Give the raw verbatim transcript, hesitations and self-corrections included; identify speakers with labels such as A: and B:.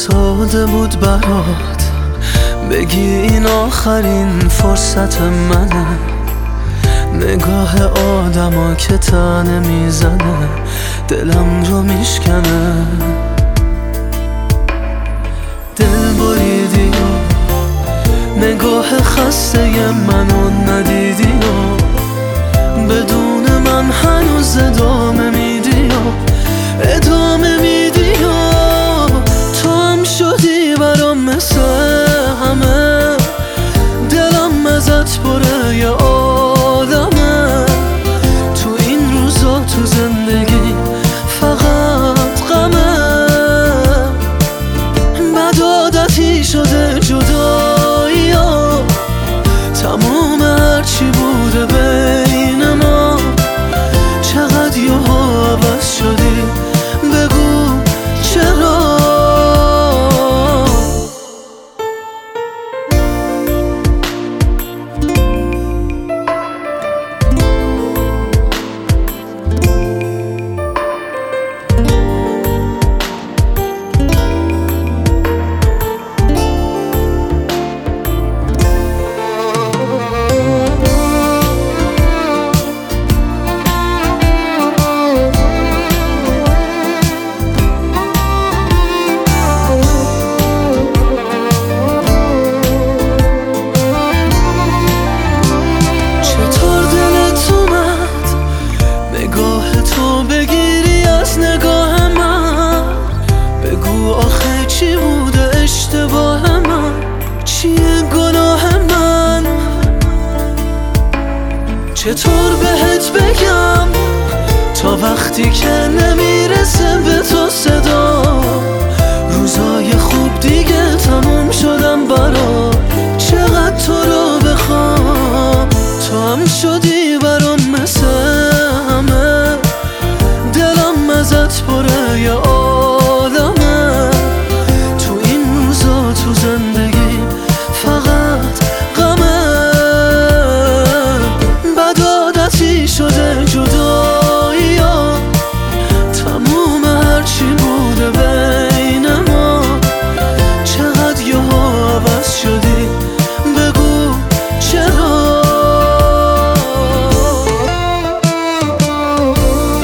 A: ساده بود برات بگی این آخرین فرصت منه، نگاه آدما که تنه میزنه دلم رو میشکنه. دل بریدی و نگاه خسته منو ندیدی و بدون من هنوز ادامه میدی و ادامه میدی و تو هم شدی برام مثل همه، دلم ازت پره یه عالمه. تو این روزا تو زندگی فقط غمه، بد عادتی شده جدایی ها، تموم هرچی بوده بین ما. چقدر یهو عوض شدی بگو چرا؟ بگیری از نگاه من بگو آخه چی بوده اشتباه من، چیه گناه من؟ چطور بهت بگم تا وقتی که نمی